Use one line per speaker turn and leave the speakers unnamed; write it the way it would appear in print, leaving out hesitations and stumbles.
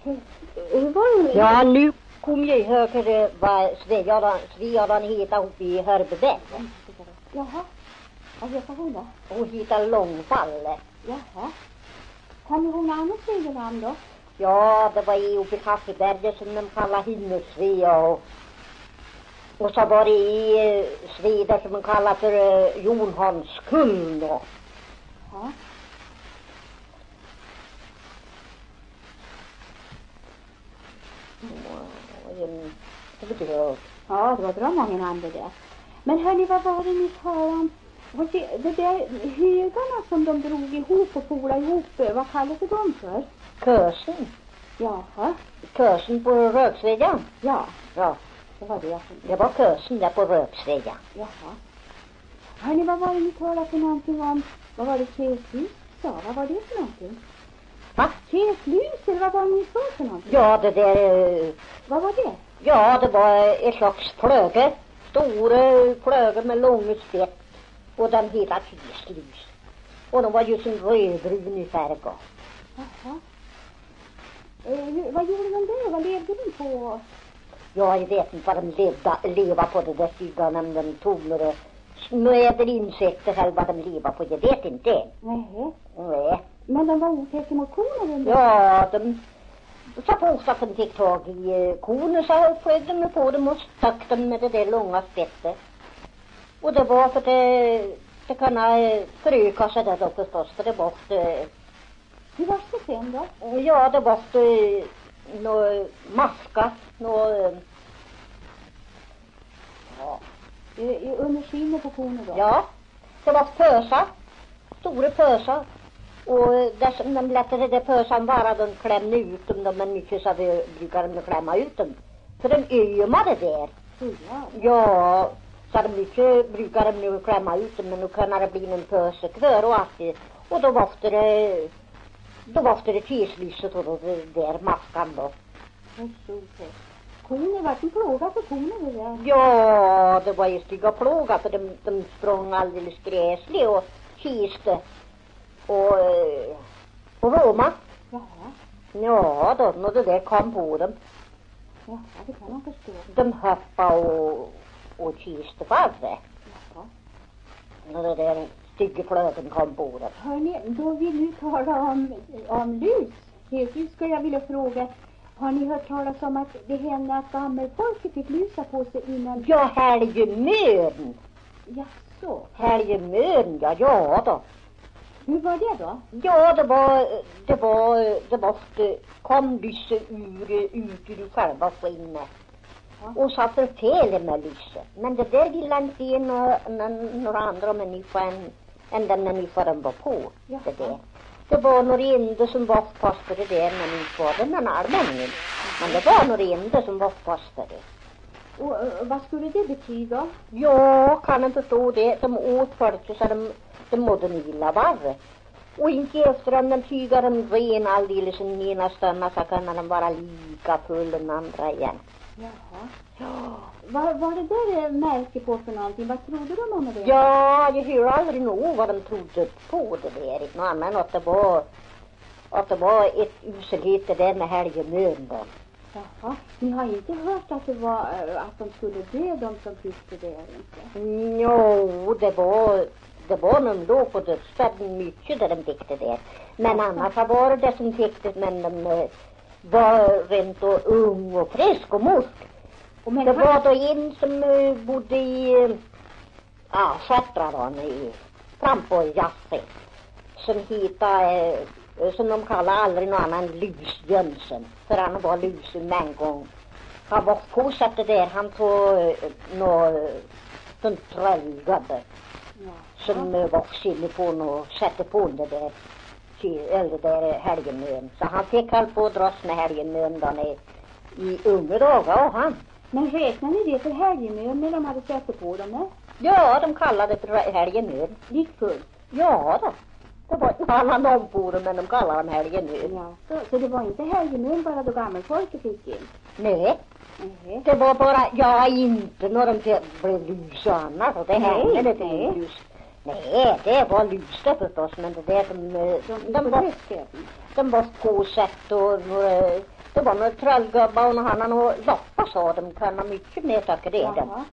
Hur var det?
Ja, nu kom jag höra vad Sveadan heter uppe i Hörbebäck.
Jaha. Vad heter hon då?
Hon heter Långfalle.
Jaha. Kommer hon annars Sveadan då?
Ja, det var uppe i Kaffeberget som de kallar Himmelsvea och så var det i Sveda som de kallar för Jonhanskull då.
Ja. Ja, det var bra många namn det där. Men hörni, vad var det ni talade om? Det där högarna som de drog ihop och polade ihop, vad kallade de för?
Kösen.
Jaha.
Kösen på Röksvägen.
Ja.
Ja.
Det var det.
Det var kösen där på Röksvägen.
Jaha. Hörni, vad var det ni talade för någonting om? Vad var det Keslus sa? Vad var det för någonting?
Va?
Keslus, eller vad var det ni sa för någonting?
Ja, det där...
Vad var det?
Ja, det var ett slags flöge. Stora flöge med långa spett. Och den hela Keslus. Och de var ju som rödbrun i färg.
Jaha. Vad gjorde de där? Vad levde de på?
Ja, jag vet inte vad de levde på det där stygan när de tog några smöder insekter eller vad de levde på. Jag vet inte. Nej.
Men de var otäcka mot korna?
Ja, de så fort att de fick tag i korna så flög de på dem och stack dem med det där långa spettet. Och det var för det kunde föröka sig där då förstås. För det var
hur var det sen då?
Ja, det var något maska, något... Ja.
Under skinnet på korna då?
Ja, det var pösar, stora pösar. Och där som de lättade det pösan bara de klämde ut dem, de är mycket så vi brukar de klämma ut dem. För de ömmade där. Ja, så de mycket brukar de nu klämma ut dem, men nu kan det bli en pöse kvar och allt. Och då var det tislyset och det där maskan då.
Korna var en plåga för korna det där?
Ja, det var ju stygga plåga för de sprang alldeles gräslig och kiste och Roma.
Jaha.
Ja, då när det där kom på dem.
Ja, det kan man förstå.
De hoppade och kiste fast det.
Jaha.
När det där stygga flöden kom på dem.
Hörrni, då vill du tala om lus. Helt ska jag vilja fråga, har ni hört talas om att det hände att gammelfolket fick lusa på sig innan?
Ja, helgemön.
Jaså?
Helgemön, ja då.
Hur var det då?
Ja, det var kom lyse ut ur själva skinnet. Ja. Och så förtäller med lyse. Men det där ville inte ge några andra människor än den människan var på. Ja. Det var några enda som var fastare där när ni var den allmänningen. Men det var några enda som var fastare.
Och vad skulle det betyda?
Ja, kan inte förstå det. De åt folk så de mådde illa varre. Och inte efter att de tygar en ren alldeles en ena stömma så kan de vara lika full än andra igen.
Jaha. Ja. Vad var det där märke på för någonting? Vad trodde de om det?
Ja, jag hör aldrig nog vad de trodde på det där. Något annat att det var ett uselhet det där med helgemön då.
Jaha. Ni har inte hört att det var att de skulle dö, de som fick det där inte?
Jo, det var nog då på dödsbädden mycket där de fick det där. Men annars var det som fick det, men de var rent och ung och frisk och mosk. Det var då en som bodde i Skättradan framför Jasse som hittade som de kallar aldrig någon annan Lus Jönsson, för han var lusen en gång. Han var fortsatte där, han tog någon tröllgubbe som var sinne på och sätte på det där eller där helgemön. Så han fick halt på att dras med helgemön då i unga dagar och han.
Men räknar ni det för helgemön när de hade sett på dem med?
Ja, de kallade det för helgemön.
Likfullt?
Ja då. Det var en annan om på dem, men de kallade dem helgemön.
Ja, så det var inte helgemön bara då gammelfolket fick in?
Nej. Det var bara, inte när de blev lus och annat. Och det hände det till lus. Nej, det var lus det förstås, men det där de var påsett och Det var några trollgubbar och han och loppa sa de kan ha mycket mer tack det.
Jaha.